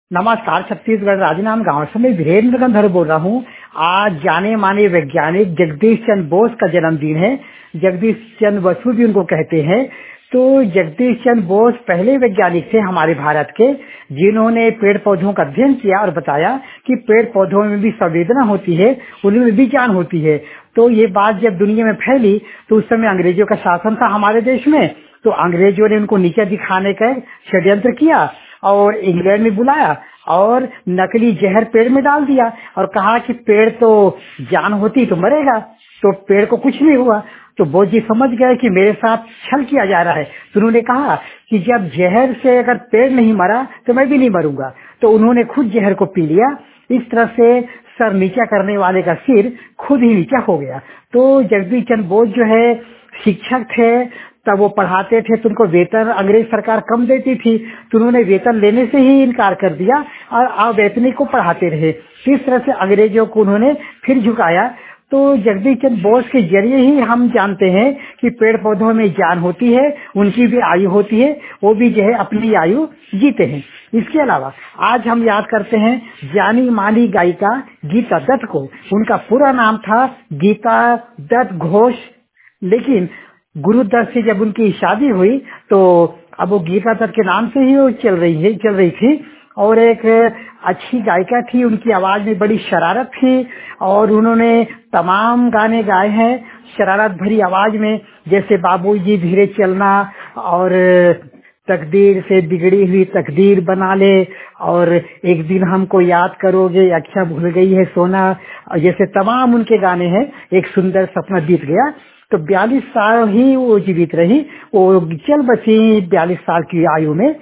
नमस्कार। छत्तीसगढ़ राजनांद गांव से मैं वीरेंद्र गंधर बोल रहा हूँ। आज जाने माने वैज्ञानिक जगदीश चंद्र बोस का जन्मदिन है। जगदीश चंद्र बसु भी उनको कहते हैं। तो जगदीश चंद्र बोस पहले वैज्ञानिक थे हमारे भारत के, जिन्होंने पेड़ पौधों का अध्ययन किया और बताया कि पेड़ पौधों में भी संवेदना होती है, उनमें भी जान होती है। तो ये बात जब दुनिया में फैली तो उस समय अंग्रेजों का शासन था हमारे देश में, तो अंग्रेजों ने उनको नीचा दिखाने का षड्यंत्र किया और इंग्लैंड में बुलाया और नकली जहर पेड़ में डाल दिया और कहा कि पेड़ तो जान होती तो मरेगा। तो पेड़ को कुछ नहीं हुआ। तो बोस जी समझ गए कि मेरे साथ छल किया जा रहा है। तो उन्होंने कहा कि जब जहर से अगर पेड़ नहीं मरा तो मैं भी नहीं मरूंगा। तो उन्होंने खुद जहर को पी लिया। इस तरह से सर नीचा करने वाले का सिर खुद ही नीचा हो गया। तो जगदीश चंद्र बोस जो है शिक्षक थे, तब वो पढ़ाते थे तो उनको वेतन अंग्रेज सरकार कम देती थी, तो उन्होंने वेतन लेने से ही इनकार कर दिया और अवैतनिक को पढ़ाते रहे। इस तरह से अंग्रेजों को उन्होंने फिर झुकाया। तो जगदीश चंद्र बोस के जरिए ही हम जानते हैं कि पेड़ पौधों में जान होती है, उनकी भी आयु होती है, वो भी जो है अपनी आयु जीते हैं। इसके अलावा आज हम याद करते हैं जानी मानी गायिका गीता दत्त को। उनका पूरा नाम था गीता दत्त घोष, लेकिन गुरुदत्त से जब उनकी शादी हुई तो अब वो गीता दत्त के नाम से ही वो चल रही थी। और एक अच्छी गायिका थी, उनकी आवाज में बड़ी शरारत थी और उन्होंने तमाम गाने गाए हैं शरारत भरी आवाज में, जैसे बाबूजी धीरे चलना और तकदीर से बिगड़ी हुई तकदीर बना ले और एक दिन हमको याद करोगे, अच्छा भूल गई है सोना, जैसे तमाम उनके गाने हैं। एक सुंदर सपना बीत गया। तो 42 साल ही वो जीवित रही, वो चल बसी 42 साल की आयु में।